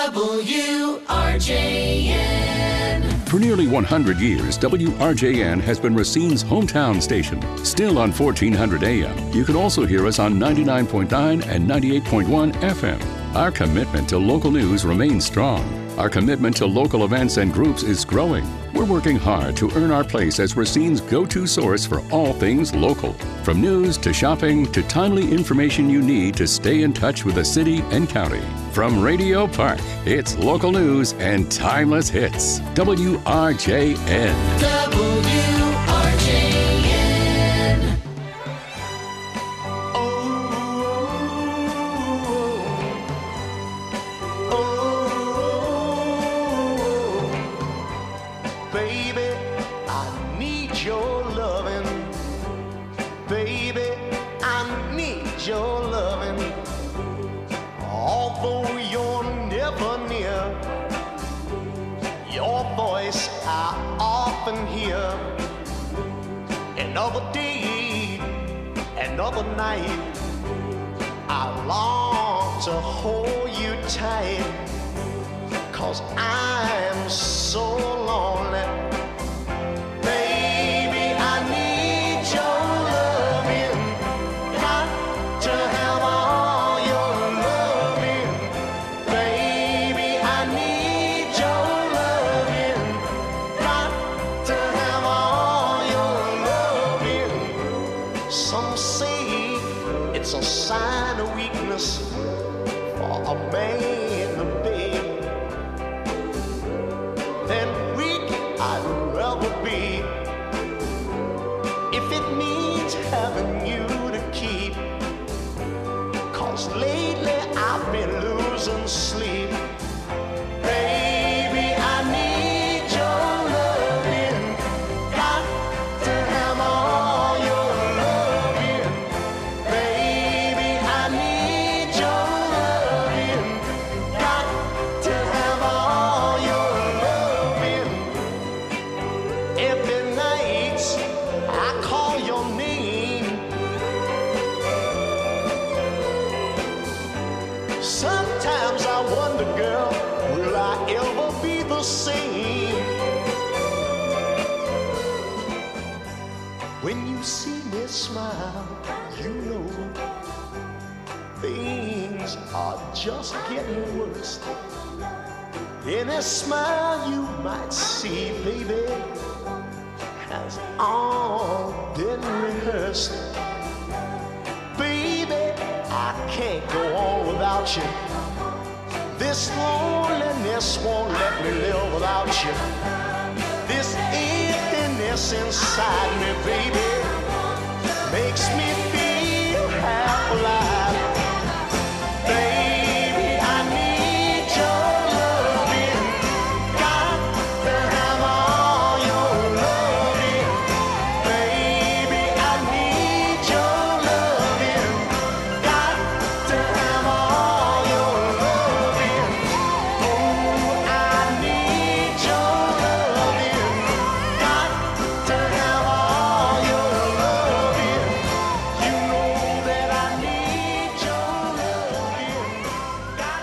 WRJN. For nearly 100 years, WRJN has been Racine's hometown station. Still on 1400 AM, you can also hear us on 99.9 and 98.1 FM. Our commitment to local news remains strong. Our commitment to local events and groups is growing. We're working hard to earn our place as Racine's go-to source for all things local. From news to shopping to timely information you need to stay in touch with the city and county. From Radio Park, it's local news and timeless hits. WRJN. WRJN. Baby, I need your loving. Baby, I need your loving. Although you're never near, your voice I often hear. Another day, another night, I long to hold you tight. 'Cause I'm so lonely. Baby, I need your loving. Got to have all your loving. Baby, I need your loving. Got to have all your loving. Some say it's a sign of weakness for a man to beg. Then weak I'd rather be, if it means having you to keep. 'Cause lately I've been losing sleep. Baby, I need your loving. Got to have all your loving. Baby, I need your loving. Got to have all your loving. Every night I call your name. Sometimes I wonder, girl, will I ever be the same? When you see me smile, you know things are just getting worse. Any smile you might see, baby, has all been rehearsed. Baby, I can't go on without you. This loneliness won't let me live without you. This emptiness inside me, baby, makes me feel half alive. Baby, I need your loving. Got to have all your loving. Baby, I need your loving. Got to have all your loving. Oh, I need your loving. Got to have all your loving. You know that I need your loving. Got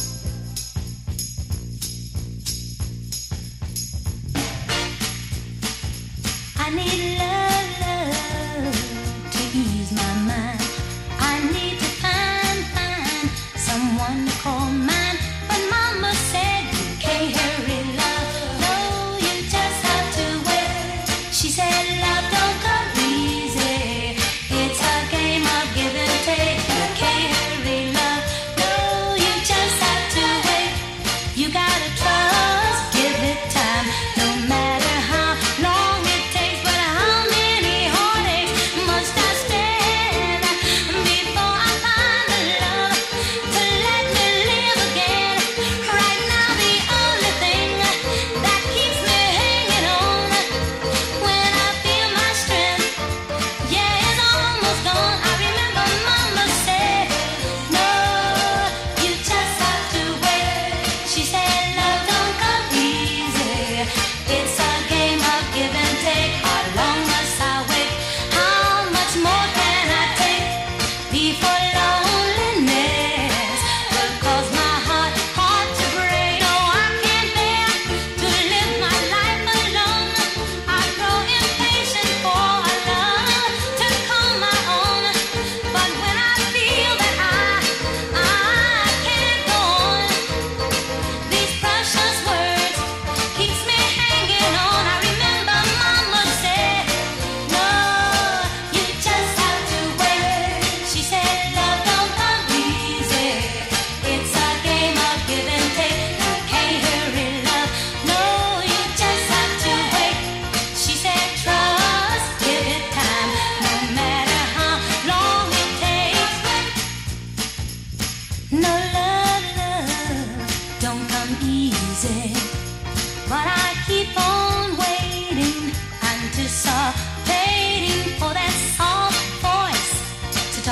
I need love, love to ease my mind. I need to find someone to call mine. But Mama said you can't hurry love. No, you just have to wait. She said love don't come easy. It's a game of give and take. You can't hurry love. No, you just have to wait. You gotta trust, give it time. No matter how long it takes, but how many heartaches must I stand before I find the love to let me live again? Right now, the only thing that keeps me hanging on when I feel my strength, yeah, it's almost gone. I remember Mama said, no, you just have to wait. She said love don't come easy. It's a game of give and take. How long must I wait? How much more can I take before loneliness will cause my heart to break?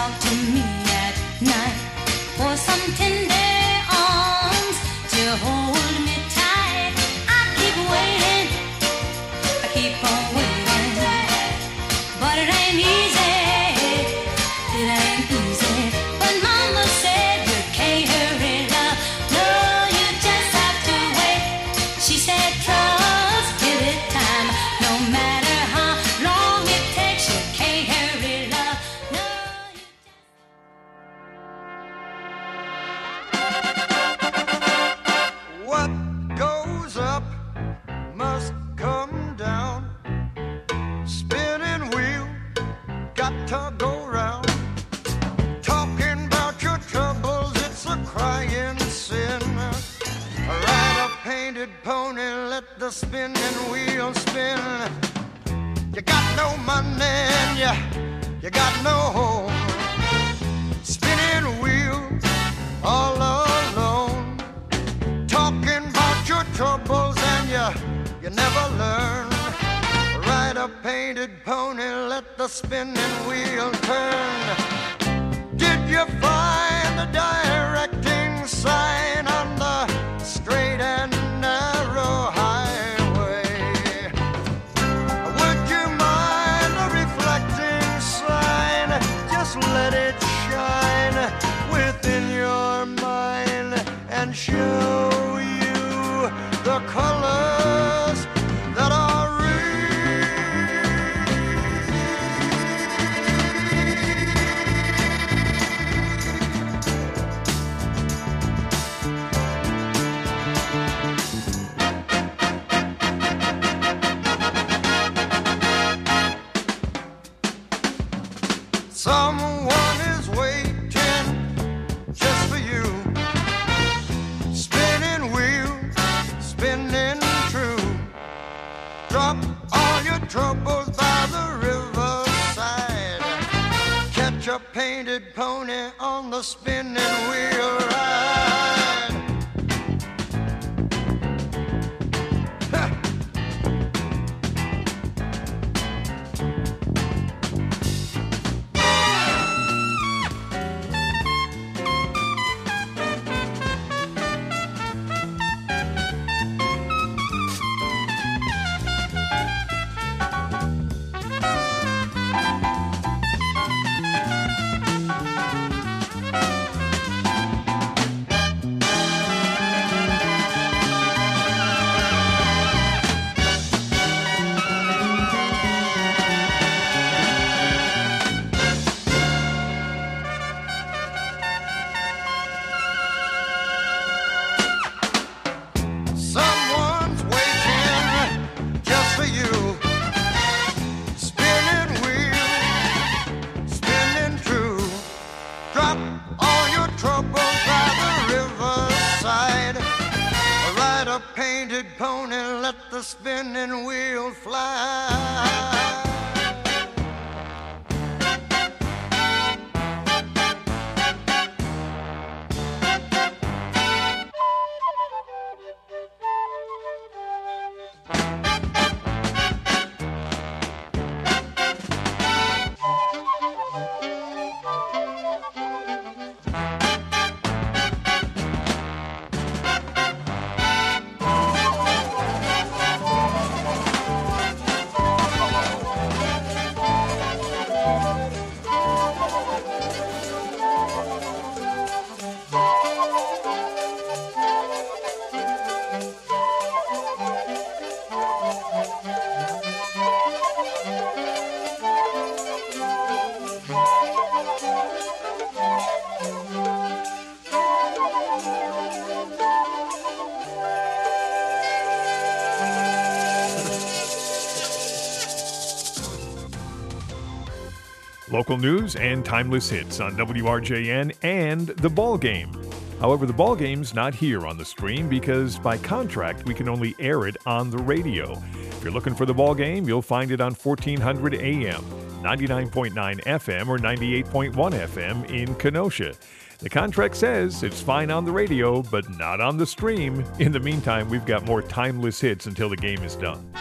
talk to me at night for some tender arms to hold me tight. I keep waiting, I keep on waiting, but it ain't easy, it ain't easy. But mama said you can't hurry love, no, you just have to wait. She said trust, give it time, no matter how long it takes, you can't hurry love, no, you just. What goes up must come down. Spinning wheel, got to go round. Talking about your troubles, it's a crying sin. Ride a painted pony, let the spinning wheel spin. You got no money and you got no home. Spinning wheel, all alone. Talking about your troubles and you never learn. Ride a painted pony, let the spinning wheel turn. Did you find the directing sign on the straight and narrow highway? Would you mind a reflecting sign? Just let it shine within your mind and show you the colors that are real. Someone is waiting just for you. Spinning wheel, spinning true. Drop all your troubles by the riverside. Catch a painted pony on the spinning wheel ride. Ha! Someone's waiting just for you. Spinning wheel, spinning true. Drop all your troubles by the riverside. Ride a painted pony, let the spinning wheel fly. Local news and timeless hits on WRJN and The Ball Game. However, The Ball Game's not here on the stream because by contract we can only air it on the radio. If you're looking for The Ball Game, you'll find it on 1400 AM, 99.9 FM, or 98.1 FM in Kenosha. The contract says it's fine on the radio, but not on the stream. In the meantime, we've got more timeless hits until the game is done.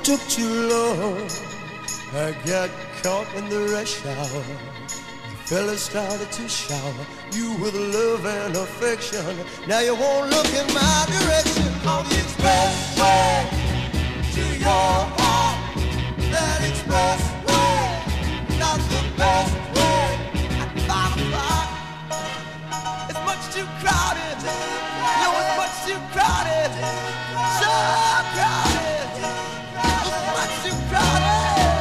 took too long. I got caught in the rush hour. The fellas started to shower you with love and affection. Now you won't look in my direction. On the expressway to your heart. That expressway, not the best way. At 5 o'clock, it's much too crowded. No, it's much too crowded. So crowded. It's much too crowded.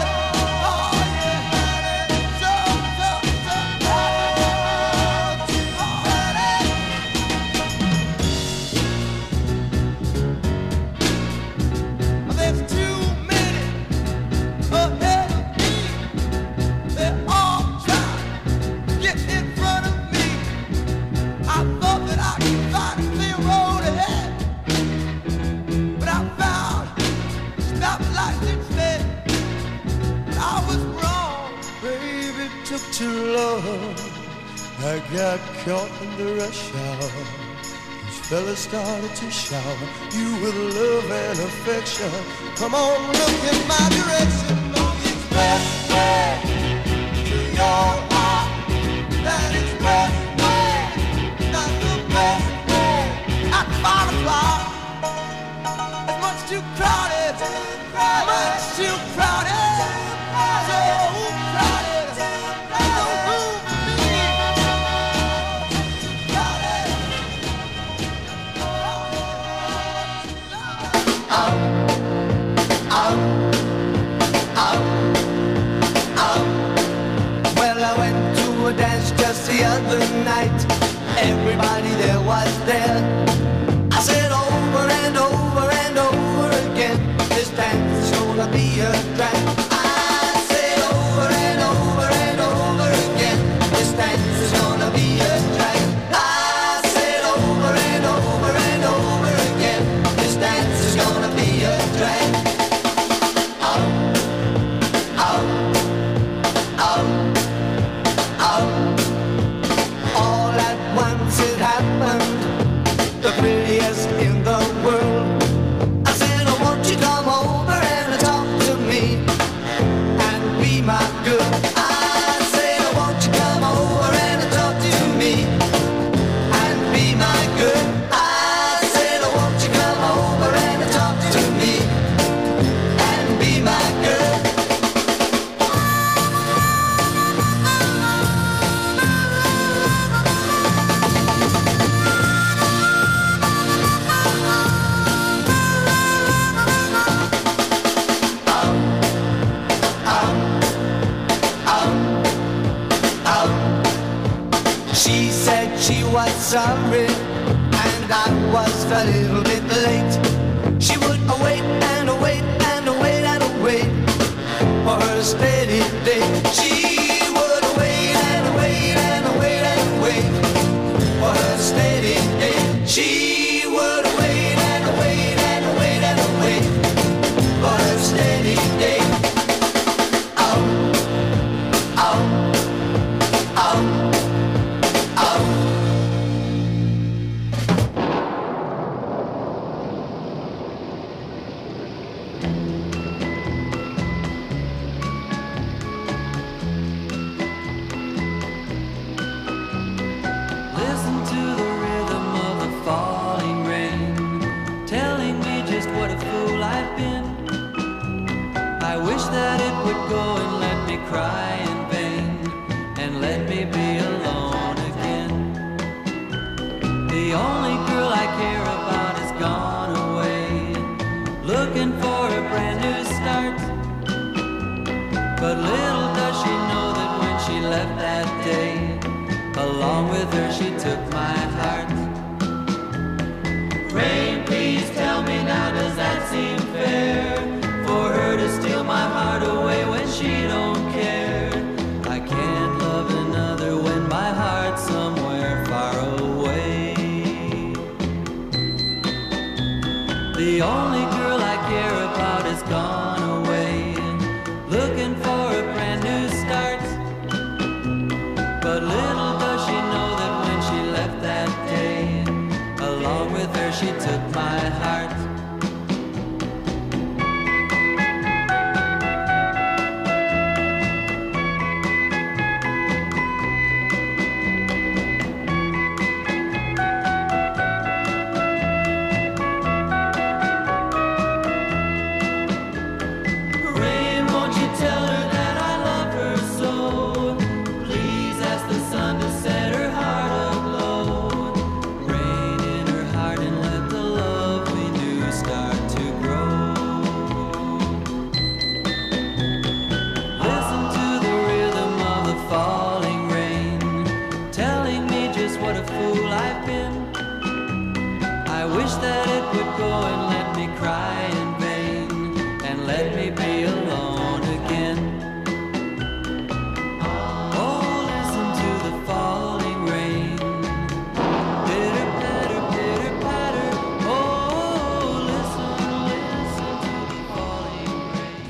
Too long, I got caught in the rush hour. These fellas started to shower you with love and affection. Come on, look in my direction. On the expressway to your heart. That expressway, not the best way. At 5 o'clock, it's much too crowded. Much too crowded. So crowded. Just the other night, everybody there was there. I said over and over and over again, this dance is gonna be a drag. I said over and over and over again, this dance is gonna be a drag. I said over and over and over again, this dance is gonna be a drag. Out, out, out, out. All at once it happened, the prettiest in the world. I said, oh, won't you come over and talk to me and be my girl? I said, oh, won't you come over and talk to me and be my girl? I said, oh, won't you come over and talk to me and be my girl? She said she was sorry, and I was a little bit late. She would await and await and await and await for her steady day. She would await and await and await and wait for her steady day. She would await and await and await and wait for her steady day. Out, out, out. Listen to the rhythm of the falling rain, telling me just what a fool I've been. I wish that it would go and let me cry in vain, and let me be alone again. The only girl I care about has gone away, looking for a brand new start. But little does she know that when she left that day, along with her she took my heart. Rain, please tell me now, does that seem fair? For her to steal my heart away when she don't care. I can't love another when my heart's somewhere far away. The only girl I care about has gone away, looking for a brand new start. But little does she know that when she left that day, along with her she took my heart.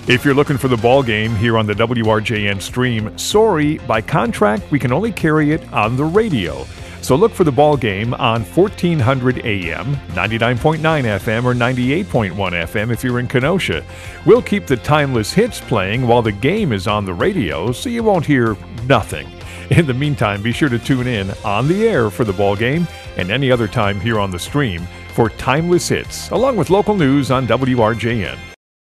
If you're looking for the ball game here on the WRJN stream, sorry, by contract, we can only carry it on the radio. So look for the ball game on 1400 AM, 99.9 FM, or 98.1 FM if you're in Kenosha. We'll keep the timeless hits playing while the game is on the radio, so you won't hear nothing. In the meantime, be sure to tune in on the air for the ball game and any other time here on the stream for timeless hits, along with local news on WRJN.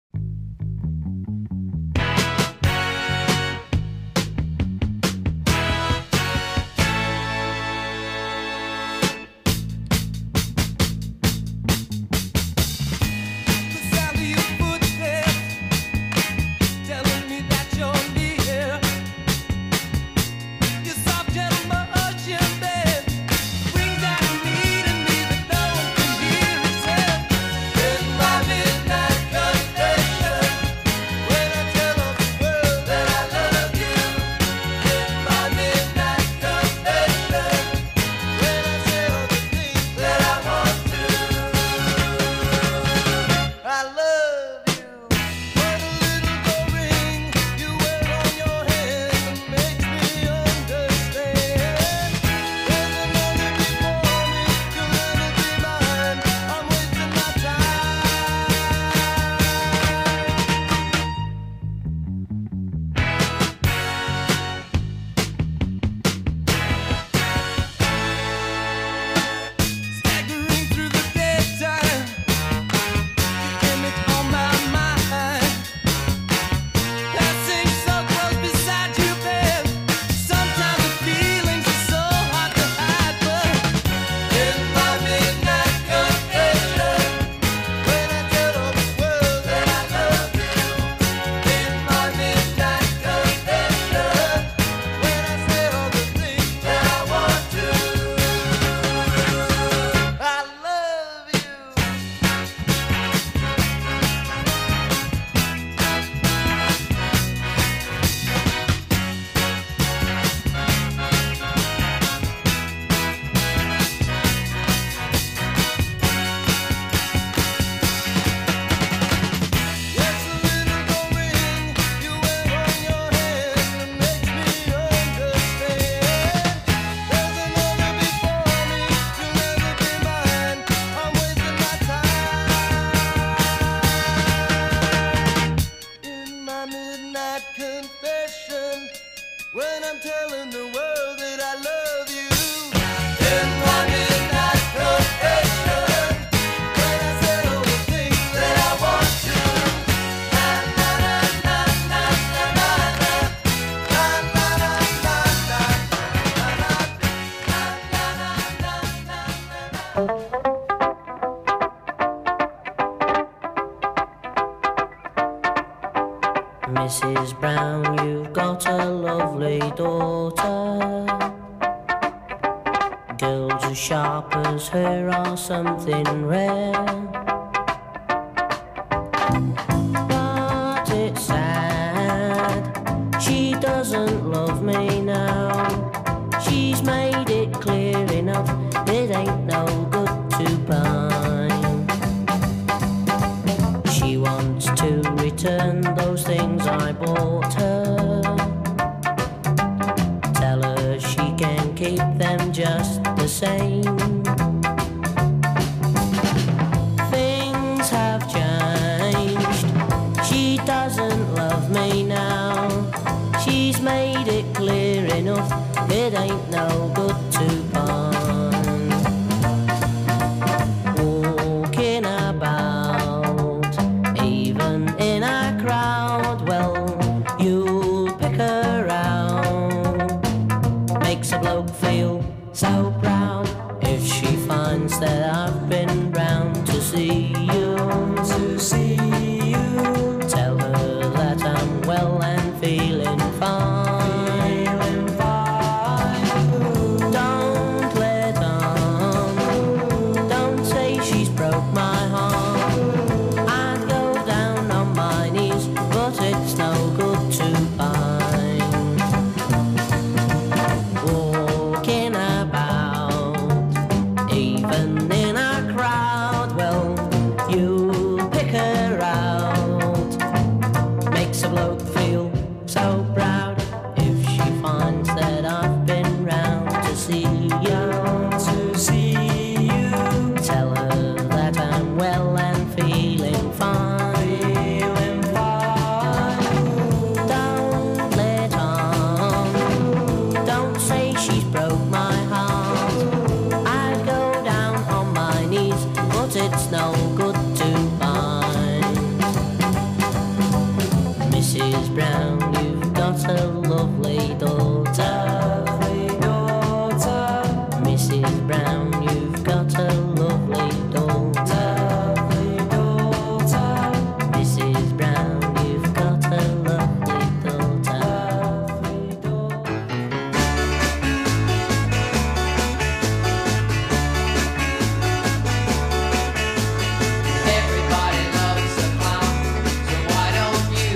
Mrs. Brown, you've got a lovely daughter. Girls as sharp as her are something rare. But it's sad, she doesn't love me now. She's made it clear enough, it ain't no good to pine. She wants to return those things I bought her. Tell her she can keep them just the same. Things have changed, she doesn't love me now. She's made it clear enough, it ain't no good to pine. Walking about, even in a crowd, well, you'll pick her out. Makes a bloke feel so proud if she finds that I've been round to see you. Tell her that I'm well and feeling fine. Don't let on, don't say she's broke my heart. I'd go down on my knees, but it's no good to pine. Walking about, young to see you. Tell her that I'm well and feeling fine. Feeling fine. Don't let on. Don't say she's broke my heart. I'd go down on my knees, but it's no good to find. Mrs. Brown, you've got a lovely daughter. Mrs. Brown, you've got a lovely daughter. Mrs. Brown, you've got a lovely daughter. Everybody loves a clown, so why don't you?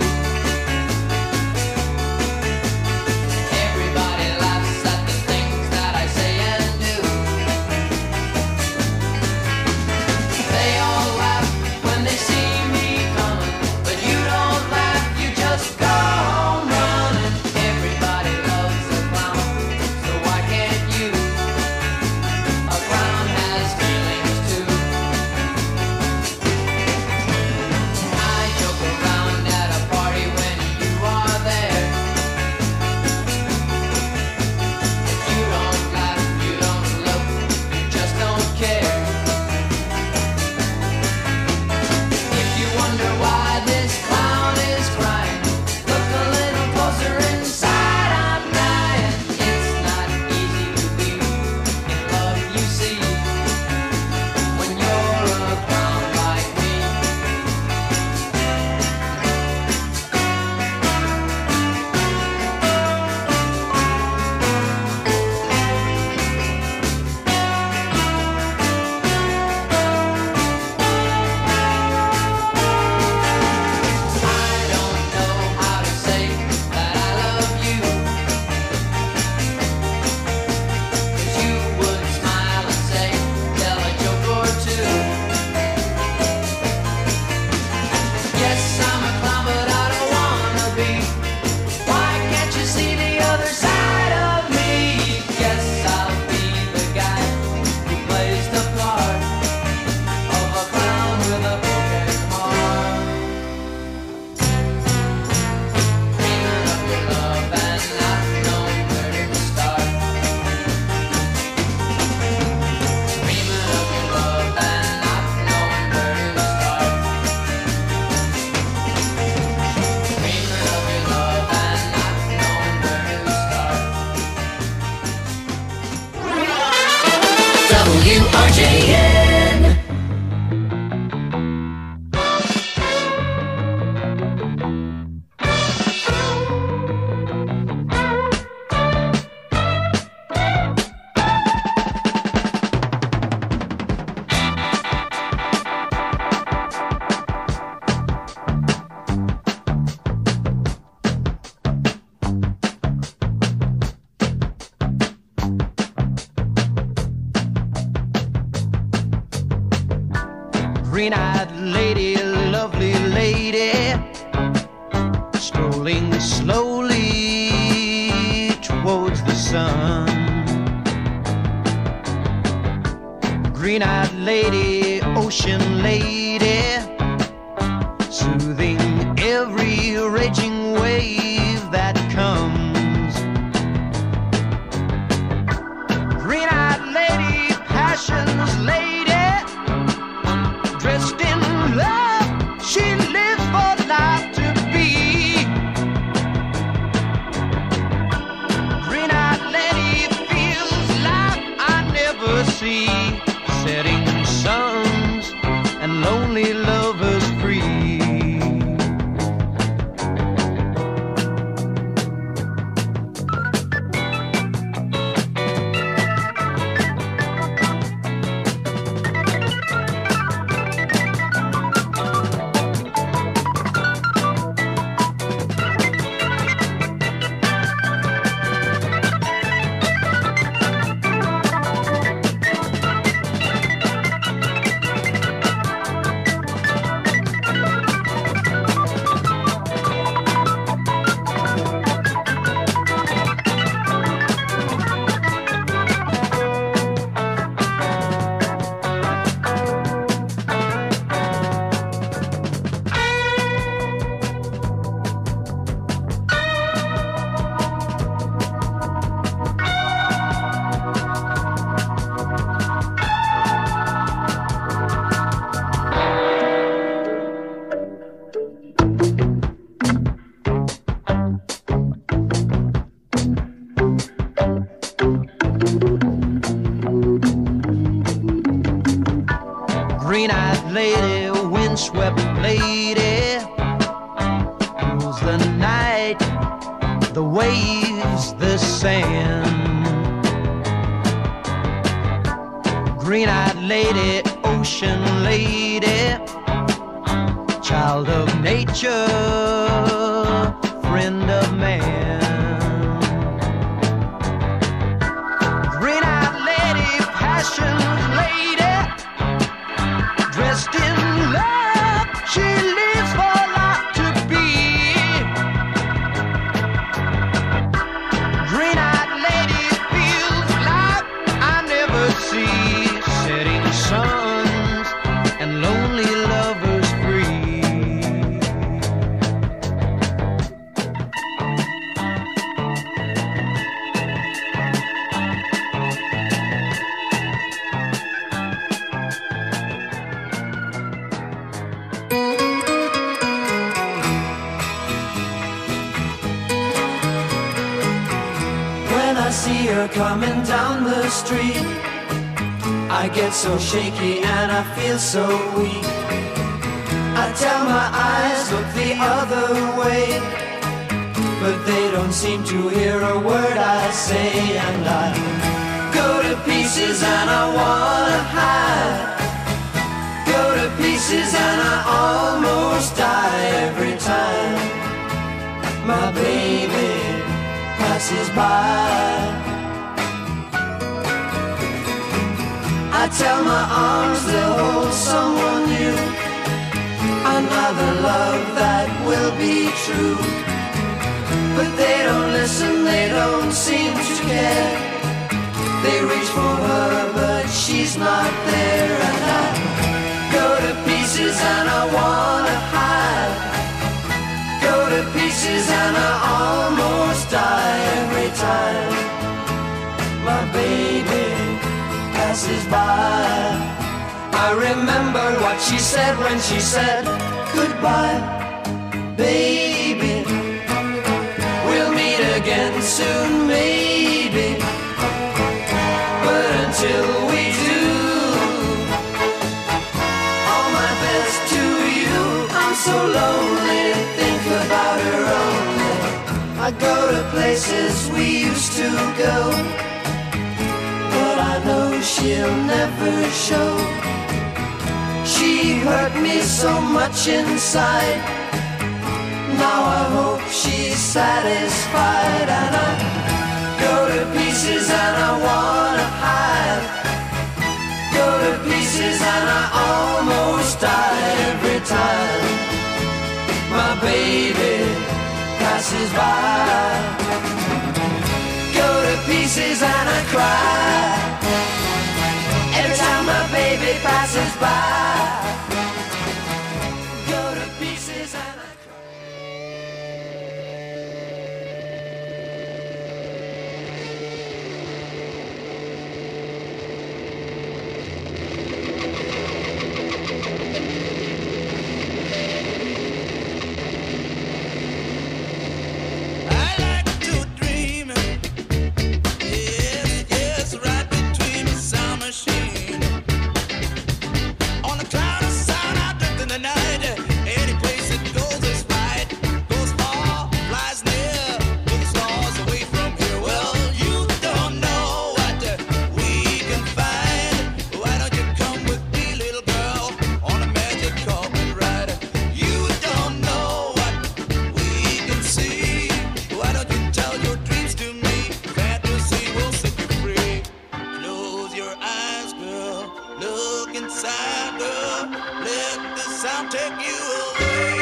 Everybody laughs at the things that I say and do. They all laugh when they see me coming, but you don't laugh, you just go home running. Everybody loves a clown, so why can't you? A clown has feelings too. I joke around at a party when you are there. If you don't laugh, you don't look, you just don't care. If you wonder why this clown is crying, look a little closer inside, I'm dying. It's not easy to be in love, you see, when you're a clown like me. I don't know how to say that I love you, 'cause you would smile and say, tell a joke or two. Yes, I'm a clown, but I don't wanna be. Why can't you see the other side of me? Guess I'll be the guy who plays the part of a clown with a broken heart. Dreaming of your love and not knowing where to start. Dreaming of your love and not knowing where to start. Dreaming of your love and not knowing where to start. WRJN. Green-eyed lady, lovely lady, strolling slowly towards the sun. Green-eyed lady, ocean lady, soothing every raging wave that comes. Green-eyed lady, passion's lady, dressed in love, she lives for life to be. Green-eyed lady feels like I never see. Setting suns and lonely lovers free. green-eyed lady, windswept lady, rules the night, the waves, the sand. Green-eyed lady, ocean lady, child of nature, friend of man. Green-eyed lady, passion lady, dressed in love, she lives for life to be. Green-eyed lady feels like I never see, setting suns and lonely lovers free. When I see her coming down the street, I get so shaky and I feel so weak. I tell my eyes, look the other way, but they don't seem to hear a word I say. And I go to pieces and I wanna hide, go to pieces and I almost die every time my baby passes by. I tell my arms they'll hold someone new, another love that will be true. But they don't listen, they don't seem to care. They reach for her, but she's not there. And I go to pieces and I wanna hide, go to pieces and I almost die every time my baby passes by. I remember what she said when she said goodbye. Baby, we'll meet again soon, maybe, but until we do, all my best to you. I'm so lonely to think about her only. I go to places we used to go, but I know she'll never show. She hurt me so much inside, now I hope she's satisfied. And I go to pieces and I wanna hide, go to pieces and I almost die every time my baby passes by. Go to pieces and I cry every time my baby passes by. Go to pieces and I cry. I like to dream, yes, yes, right between the sound machine. On a cloud of sound, I drift in the night. Any place it goes is right. Goes far, flies near, to the stars away from here. Well, you don't know what we can find. Why don't you come with me, little girl, on a magic carpet ride? You don't know what we can see. Why don't you tell your dreams to me? Fantasy will set you free. Close your eyes, girl. Look inside, girl. Let the sound take you away.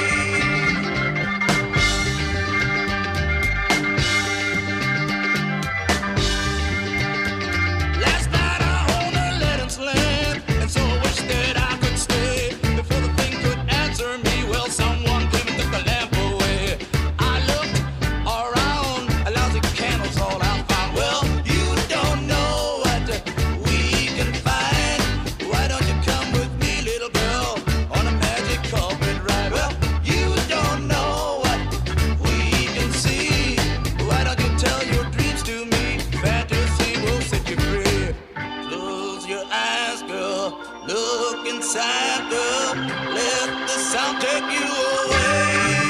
Last night I owned a Letton's land, and so I wish that I could stay. Before the thing could answer me, well, someone came and took the lamp away. I looked around, lousy candles all I found. Well, you don't know what we can find. Why don't you come with me, little girl, on a magic carpet ride? Well, Look inside, girl. Let the sound take you away.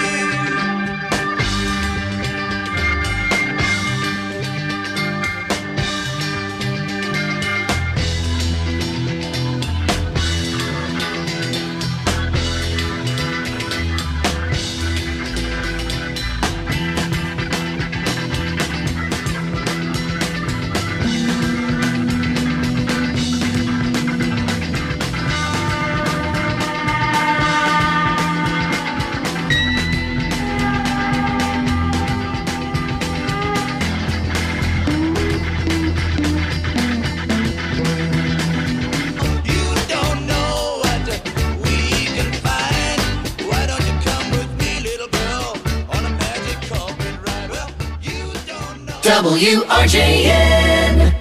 WRJN.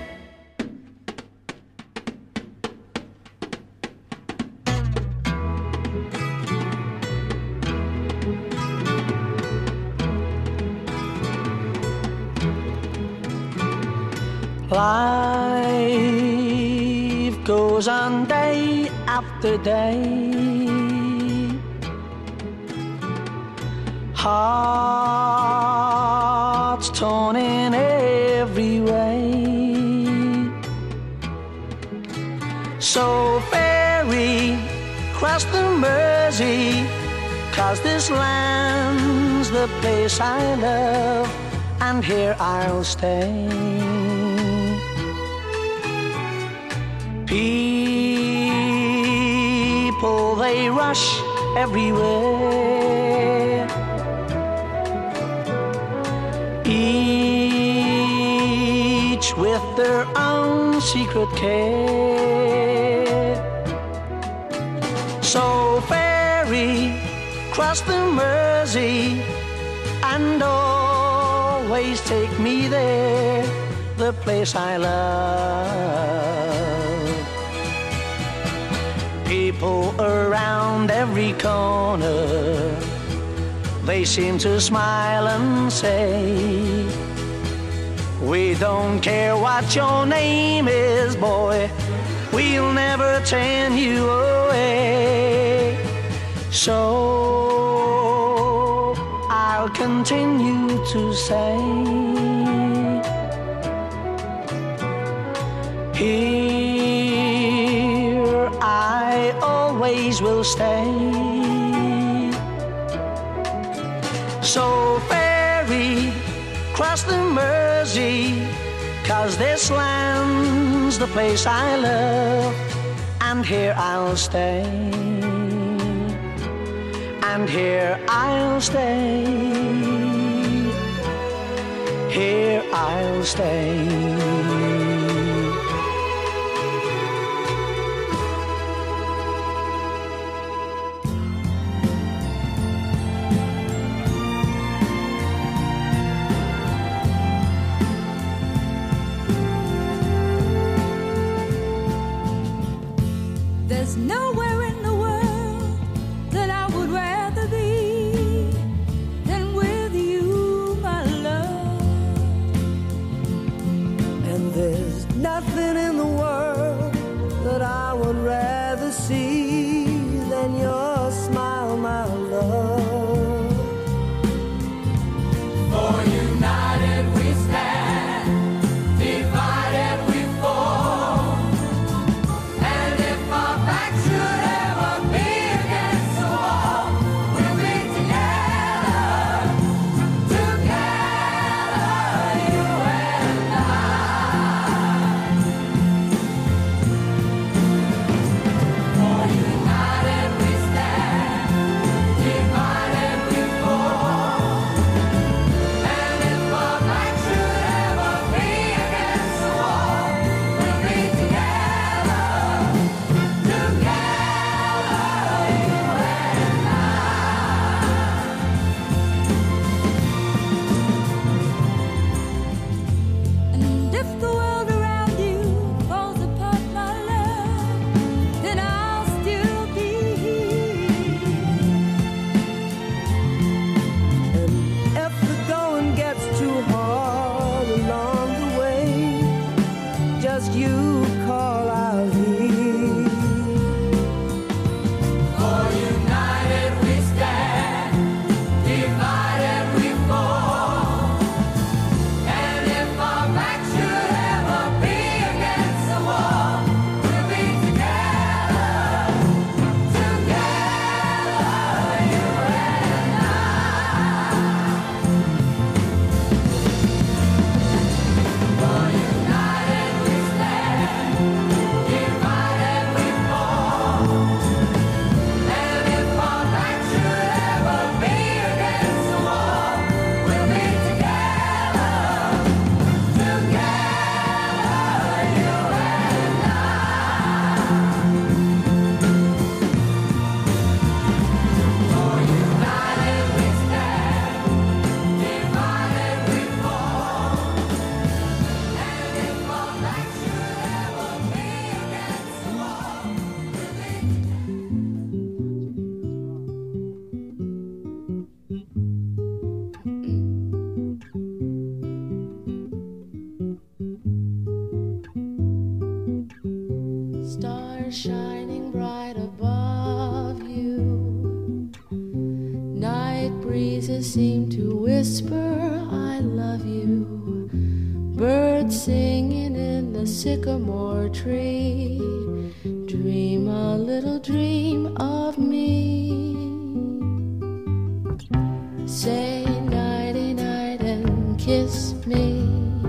Life goes on day after day. Hearts torn in every way. So ferry cross the Mersey, 'cause this land's the place I love, and here I'll stay. People, they rush everywhere, each with their own secret care. So ferry cross the Mersey and always take me there, the place I love. People around every corner, they seem to smile and say, we don't care what your name is, boy, we'll never turn you away. So I'll continue to say, here I always will stay. So ferry cross the Mersey, 'cause this land's the place I love, and here I'll stay, and here I'll stay, here I'll stay. There's nowhere in the world that I would rather be than with you, my love. And there's nothing in the world that I would rather see than your smile, my love. For united we stand, divided we fall. And if our backs should ever be against the wall, we'll be together, together, you and I. For united we stand, divided we fall. And if our backs should ever be against the wall, we'll be together, together, you and I. And if the world around you falls apart, my love, then I'll still be here. And if the going gets too hard along the way, just you call out here. stars shining bright above you. Night breezes seem to whisper, I love you. Birds singing in the sycamore tree. Dream a little dream of me. Say nighty night and kiss me.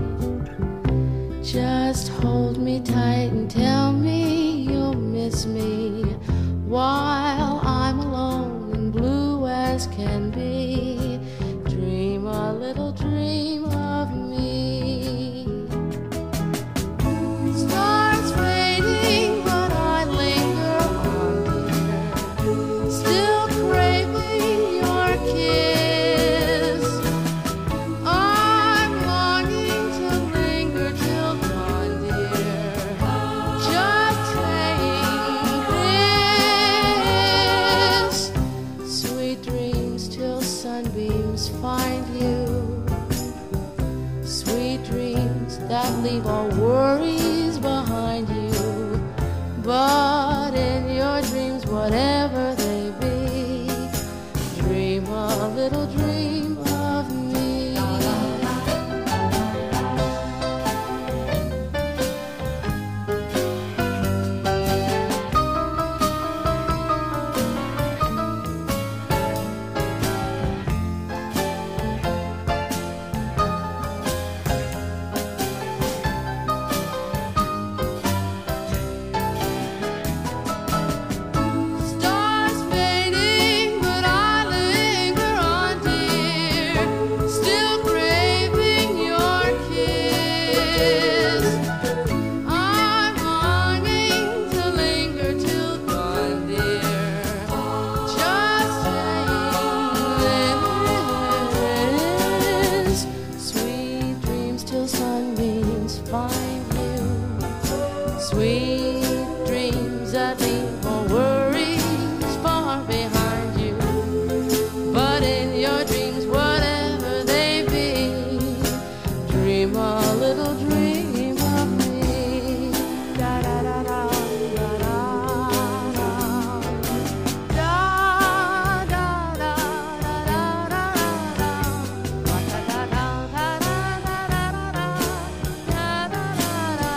Just hold me tight and tell me you'll miss me while I'm alone and blue as can be. Dream a little dream of me. Stars fading, but I linger on, dear, still craving your kiss. I'm longing to linger till dawn, dear, just saying this. Sweet dreams till sunbeams find you. Sweet dreams that leave all worries behind you. But in your dreams, whatever they be, dream a little dream of me. Stars fading, but I linger on, dear, still craving your kiss. I'm longing to linger till dawn, dear, just saying this. Sweet dreams till sunbeams find you. Sweet dreams that leave all worries far behind you. But in your dreams, whatever they be, dream a little dream of me. Da da da da da da da. Da da da da da da da. Da da da da da da da da. Da da da da.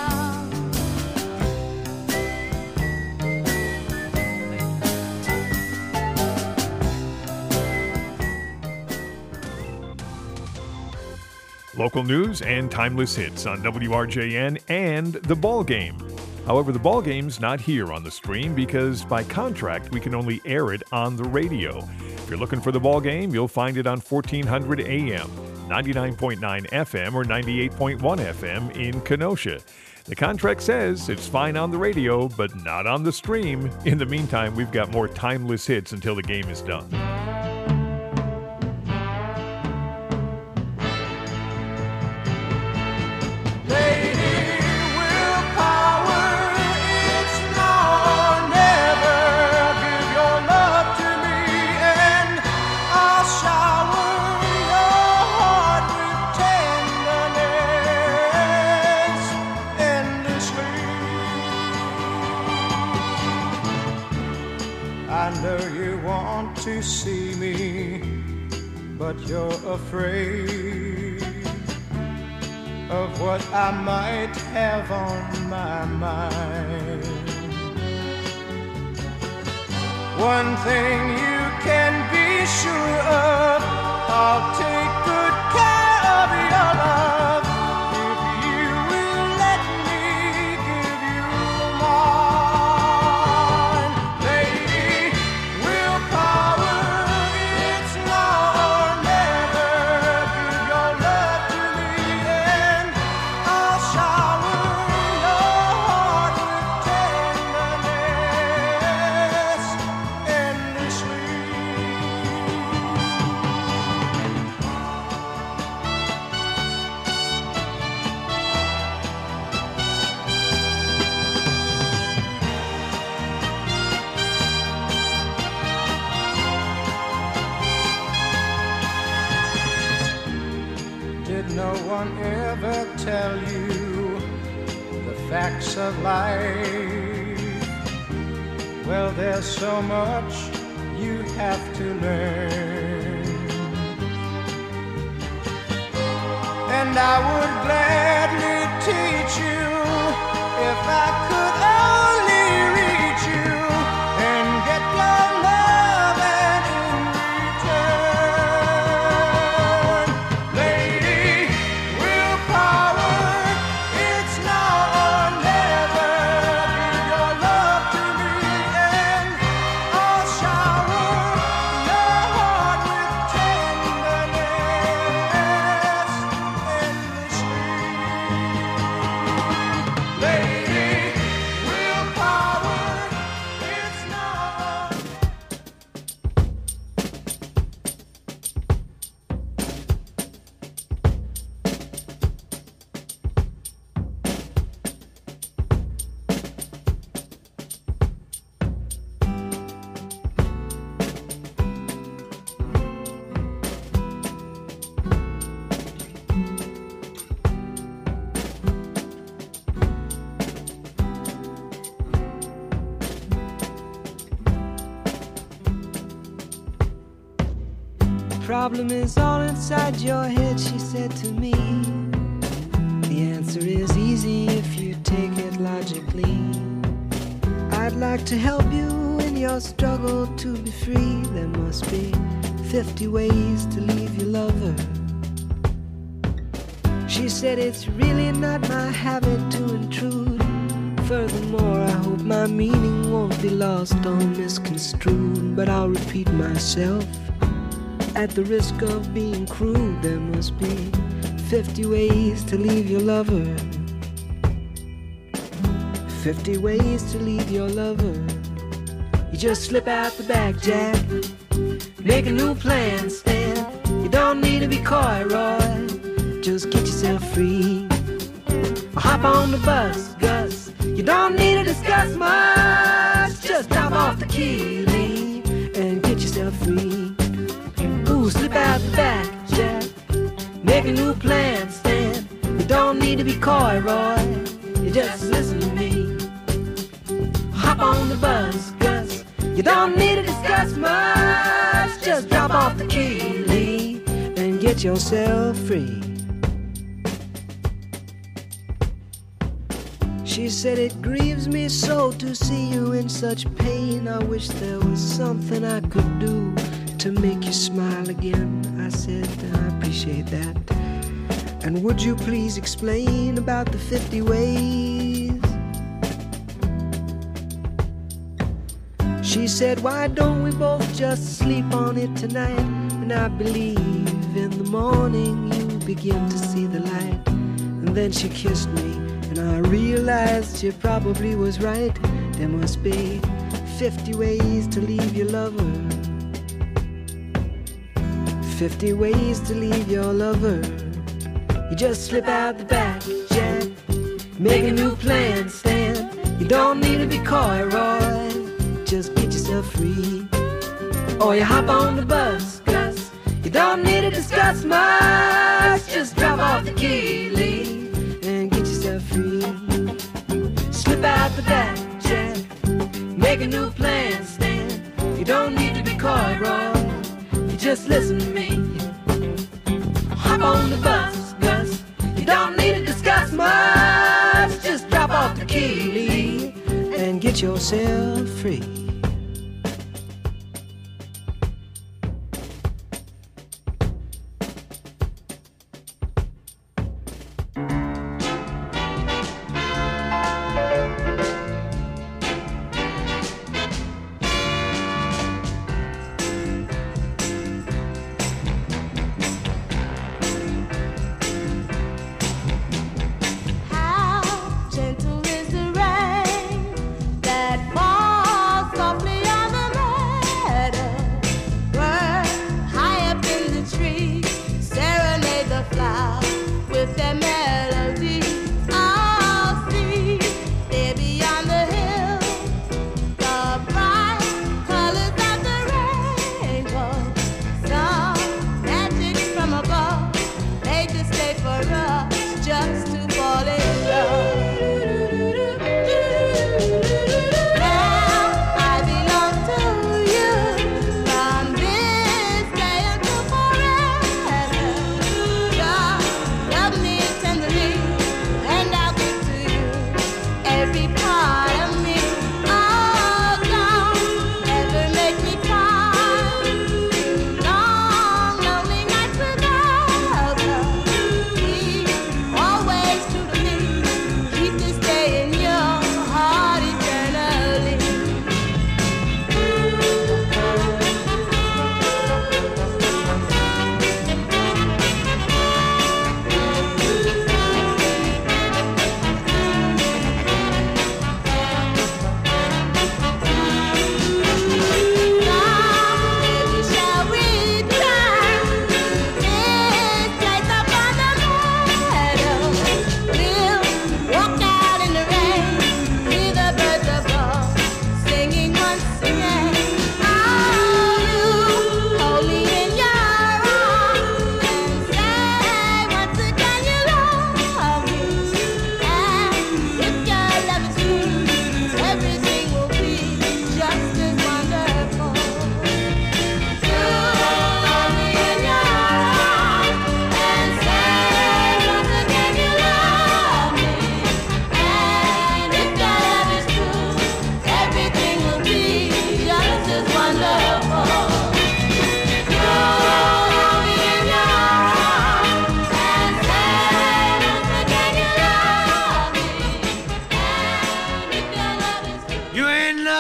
Local news and timeless hits on WRJN and The Ball Game. However, The Ball Game's not here on the stream because by contract we can only air it on the radio. If you're looking for The Ball Game, you'll find it on 1400 AM, 99.9 FM, or 98.1 FM in Kenosha. The contract says it's fine on the radio, but not on the stream. In the meantime, we've got more timeless hits until the game is done. I know you want to see me, but you're afraid of what I might have on my mind. One thing you can be sure of, I'll take good care of your love if you will let me give you mine. Lady, willpower, it's now or never. Give your love to me and I'll shower your heart with tenderness endlessly. Did no one ever tell you the facts of life? Well, there's so much you have to learn, and I would gladly teach you if I could only reach you and get your love and in return. Lady, willpower, it's now or never. Give your love to me and I'll shower your heart with tenderness endlessly. Lady, willpower, it's now or problem is all inside your head, she said to me. The answer is easy if you take it logically. I'd like to help you in your struggle to be free. There must be 50 ways to leave your lover. She said it's really not my habit to intrude. Furthermore, I hope my meaning won't be lost or misconstrued. But I'll repeat myself at the risk of being crude. There must be 50 ways to leave your lover. 50 ways to leave your lover. You just slip out the back, Jack. Make a new plan, Stan. You don't need to be coy, Roy. Just get yourself free. Hop on the bus, Gus. You don't need to discuss much. Just drop off the key, Lee, and get yourself free. Ooh, slip out the back, Jack. Make a new plan, Stan. You don't need to be coy, Roy. You just listen to me. Hop on the bus, Gus. You don't need to discuss much. Just drop off the key, Lee, and get yourself free. She said it grieves me so to see you in such pain. I wish there was something I could do to make you smile again. I said, I appreciate that. And would you please explain about the 50 ways? She said, why don't we both just sleep on it tonight? And I believe in the morning you begin to see the light. And then she kissed me, and I realized she probably was right. There must be 50 ways to leave your lover. 50 ways to leave your lover. You just slip out the back, Jack. Make a new plan, Stan. You don't need to be coy, Roy. Just get yourself free. Or you hop on the bus, Gus. You don't need to discuss much. Just drop off the key, Lee, and get yourself free. Slip out the back, Jack. Make a new plan, Stan. You don't need to be coy, Roy. You just listen to me. Hop on the bus, Gus. You don't need to discuss much. Just drop off the key, Lee, and get yourself free. How gentle is the rain that falls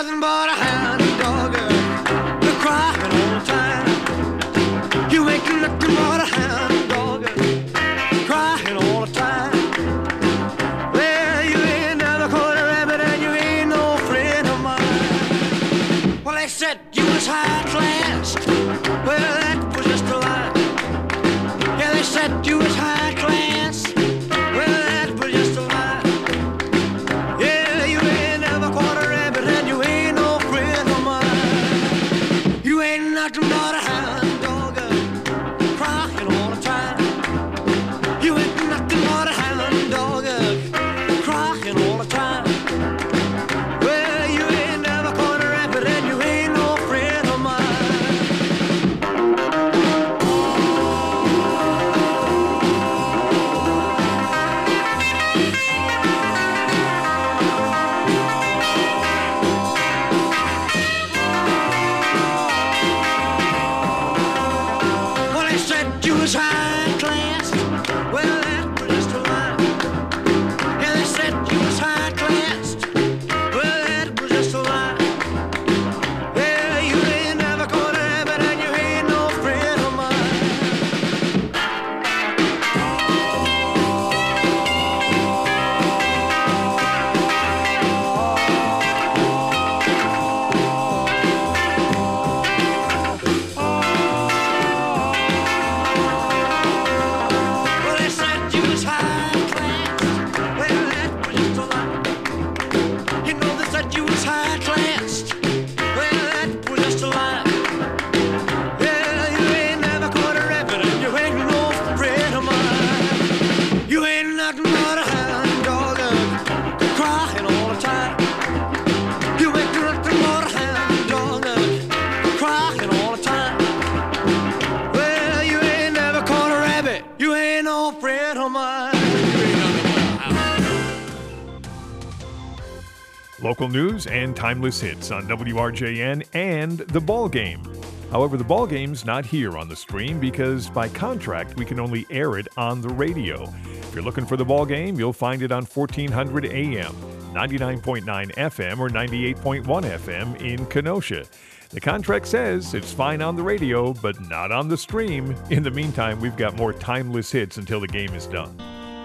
nothing but a hound dog. You're crying all the time. You ain't nothing but a hound dog. Crying all the time. Well, you ain't never caught a rabbit and you ain't no friend of mine. Well, they said you was high class. Well, that was just a lie. Yeah, they said you was high class. Well, that was just a lie. Yeah, you ain't never caught a rabbit and you ain't no friend of mine. You ain't nothing but a hound dog, crying all the time. You ain't nothing but a hound dog, crying all the time. Well, you ain't never caught a rabbit and you ain't no friend of mine. Well, they said you was high class. Well, that was just a lie. Yeah, they said you was high class. Well, that was just a lie. Yeah, you ain't never caught a rabbit and you ain't no friend of mine. Well, they said you was high class. Well, that was just a lie. You know they said you was high class. Well, that was just a lie. Yeah, you ain't never caught a rabbit and you ain't no friend of mine. You ain't nothing but a hound dog, crying all the time. You ain't nothing but a hound dog, crying all the time. Well, you ain't never caught a rabbit. You ain't no friend of mine. You ain't nothing but a hound. Local news and timeless hits on WRJN and The Ball Game. However, The Ball Game's not here on the stream because by contract we can only air it on the radio. If you're looking for The Ball Game, you'll find it on 1400 AM, 99.9 FM, or 98.1 FM in Kenosha. The contract says it's fine on the radio, but not on the stream. In the meantime, we've got more timeless hits until the game is done.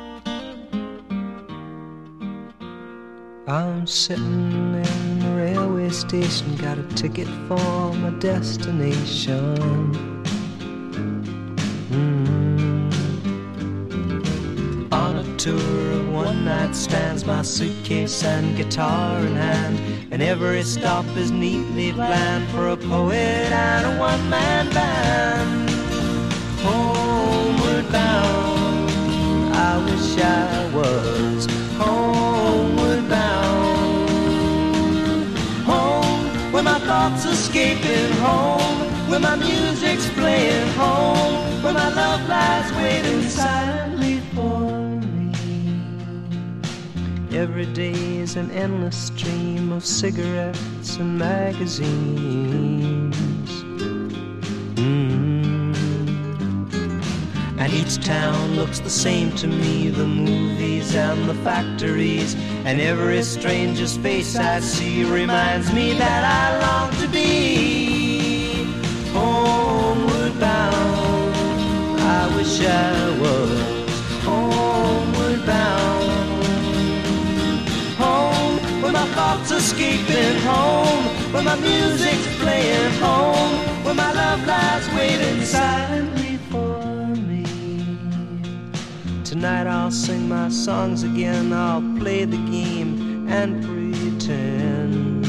I'm sitting in the railway station, got a ticket for my destination. On a tour of one-night stands, my suitcase and guitar in hand, and every stop is neatly planned for a poet and a one-man band. Homeward bound, I wish I was homeward bound. Home, where my thoughts escaping, home, where my music's playing, home, where my love lies waiting silently for me. Every day is an endless stream of cigarettes and magazines. And each town looks the same to me, the movies and the factories, and every stranger's face I see reminds me that I long to be homeward bound. I wish I was homeward bound. Home, where my thoughts escaping, home, where my music's playing, home, where my love lies waiting silently for me. Tonight I'll sing my songs again, I'll play the game and pretend.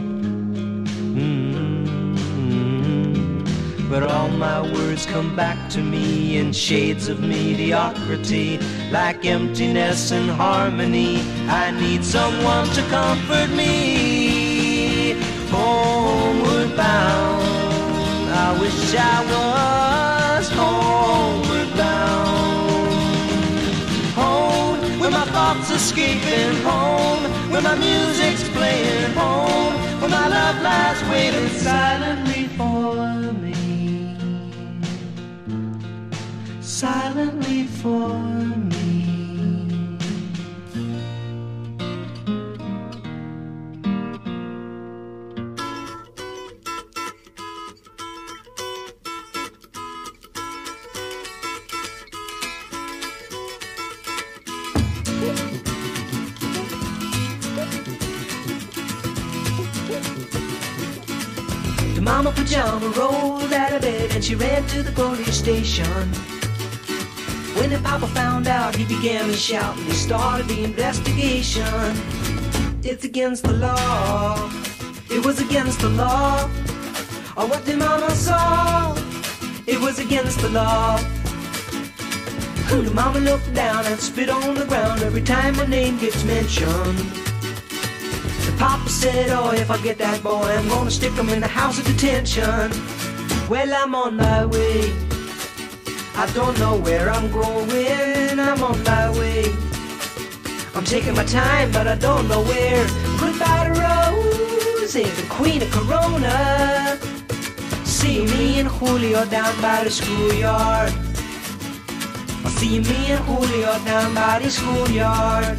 But all my words come back to me in shades of mediocrity, like emptiness and harmony. I need someone to comfort me. Homeward bound, I wish I was homeward bound. Home, where my thoughts escaping, home, where my music's playing, home, where my love lies waiting silently for me. Silently for me. Mama Pajama rolled out of bed and she ran to the police station. When the Papa found out, he began to shout and he started the investigation. It's against the law. It was against the law. Or what the Mama saw. It was against the law. The Mama looked down and spit on the ground every time my name gets mentioned. The Papa said, oh, if I get that boy, I'm gonna stick him in the house of detention. Well, I'm on my way. I don't know where I'm going. I'm on my way. I'm taking my time, but I don't know where. Goodbye to Rose, the queen of Corona. See me and Julio down by the schoolyard. I see me and Julio down by the schoolyard.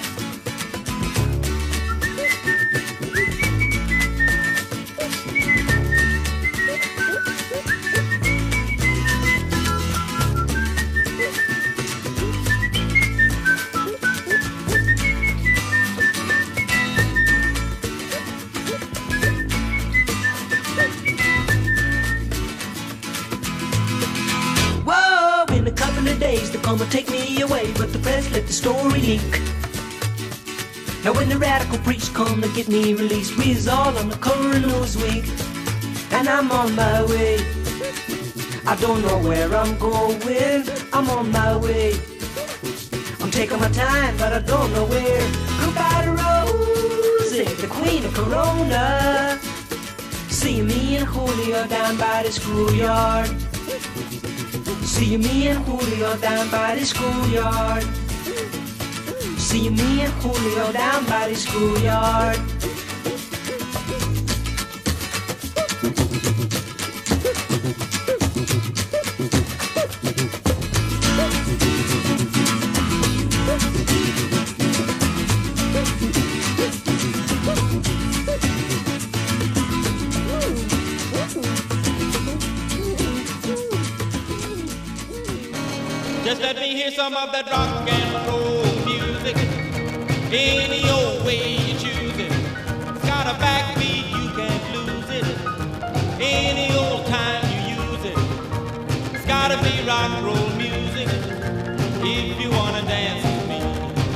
Gonna take me away, but the press let the story leak. Now when the radical preach come to get me released, we is all on the cover of Newsweek. And I'm on my way. I don't know where I'm going. I'm on my way. I'm taking my time, but I don't know where. Goodbye to Rosie, the queen of Corona. See me and Julio down by the schoolyard. See me and Julio down by the schoolyard. See me and Julio down by the schoolyard. Just let me hear some of that rock and roll music. Any old way you choose it. It's got a backbeat, you can't lose it. Any old time you use it. It's gotta be rock and roll music. If you wanna dance with me.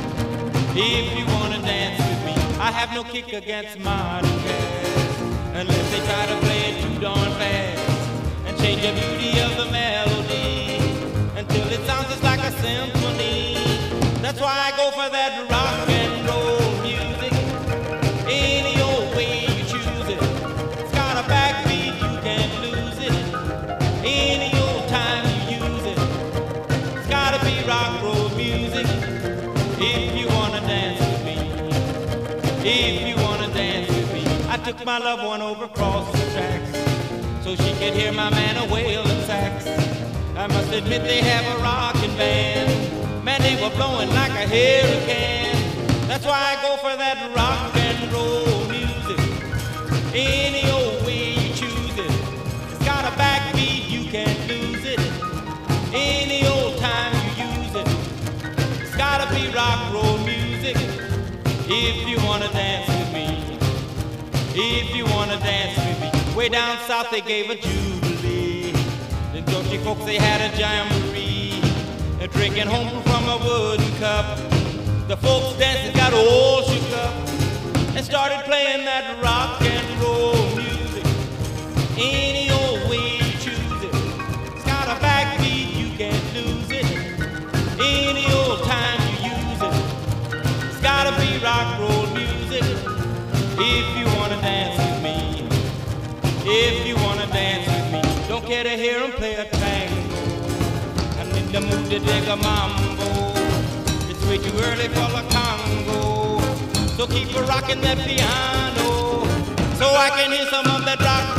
If you wanna dance with me. I have no kick against modern jazz, unless they try to play it too darn fast and change the beauty of the melody until it sounds just like a symphony. That's why I go for that rock and roll music. Any old way you choose it. It's got a backbeat, you can't lose it. Any old time you use it. It's gotta be rock and roll music. If you wanna dance with me. If you wanna dance with me. I took my loved one over across the tracks so she could hear my man a wailing sax. I must admit they have a rockin' band. Man, they were blowing like a hurricane. That's why I go for that rock and roll music. Any old way you choose it. It's got a backbeat, you can't lose it. Any old time you use it. It's gotta be rock and roll music. If you wanna dance with me. If you wanna dance with me. Way down south they gave a jubilee. The country folks, they had a jamboree, drinking home from a wooden cup. The folks dancing got all shook up and started playing that rock and roll music. Any old way you choose it. It's got a backbeat, you can't lose it. Any old time you use it. It's gotta be rock and roll music. If you wanna dance with me. If you wanna dance with me. Don't care to hear him play a tango. I need to move to dig a mambo. It's way too early for the Congo. So keep a rocking that piano, so I can hear some of that rock